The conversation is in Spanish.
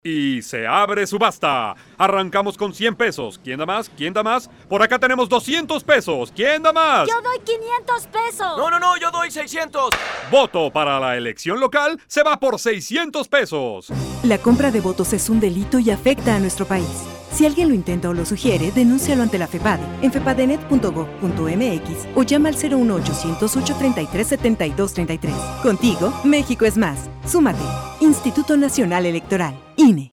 Y se abre subasta. Arrancamos con 100 pesos. ¿Quién da más? ¿Quién da más? Por acá tenemos 200 pesos. ¿Quién da más? Yo doy 500 pesos. No, yo doy 600. Voto para la elección local se va por 600 pesos. La compra de votos es un delito y afecta a nuestro país. Si alguien lo intenta o lo sugiere, denúncialo ante la FEPADE en fepadenet.gov.mx o llama al 01800 833 7233. Contigo, México es más. Súmate. Instituto Nacional Electoral, INE.